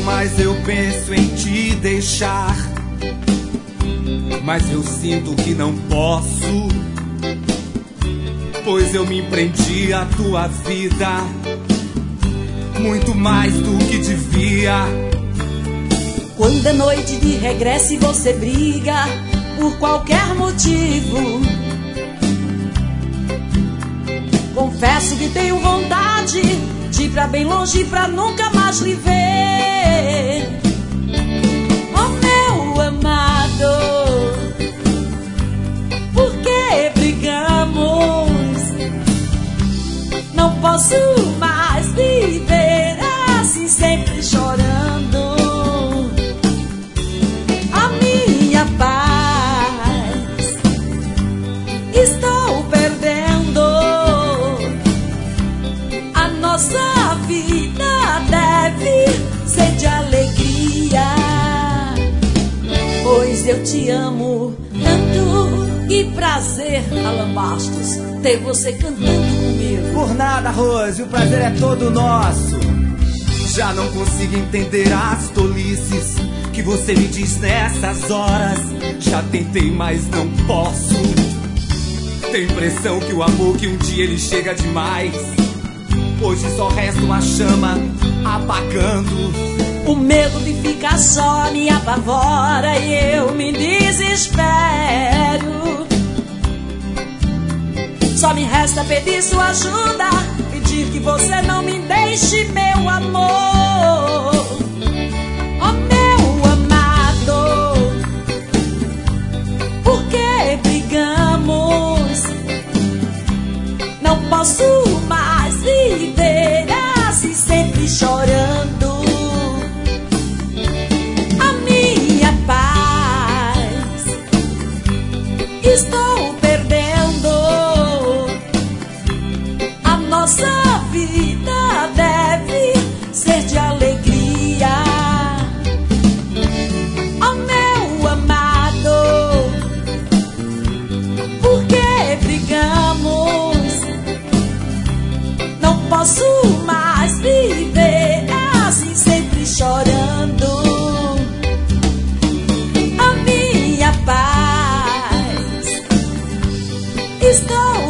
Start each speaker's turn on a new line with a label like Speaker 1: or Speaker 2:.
Speaker 1: mais eu penso em te deixar, mas eu sinto que não posso, pois eu me prendi à tua vida muito mais do que devia.
Speaker 2: Quando é noite de regresso e você briga por qualquer motivo, confesso que tenho vontade de ir pra bem longe pra nunca mais lhe ver. Oh meu amado, por que brigamos? Não posso mais viver assim, sempre chorando. A minha paz estou perdendo. A nossa vida deve ser de alegria, pois eu te amo tanto. Que prazer, Alan Bastos, ter você cantando comigo.
Speaker 1: Por nada, Rose, o prazer é todo nosso. Já não consigo entender as tolices que você me diz nessas horas. Já tentei, mas não posso. Tenho impressão que o amor que um dia ele chega demais, hoje só resta uma chama apagando.
Speaker 2: O medo de ficar só me apavora e eu me desespero. Só me resta pedir sua ajuda, pedir que você não me deixe, meu amor. Oh meu amado, por que brigamos? Não posso mais viver assim, sempre chorando. A minha paz estou perdendo. A nossa vida deve ser de alegria. Oh meu amado, por que brigamos? Não posso mais viver assim, sempre chorando. A minha paz estou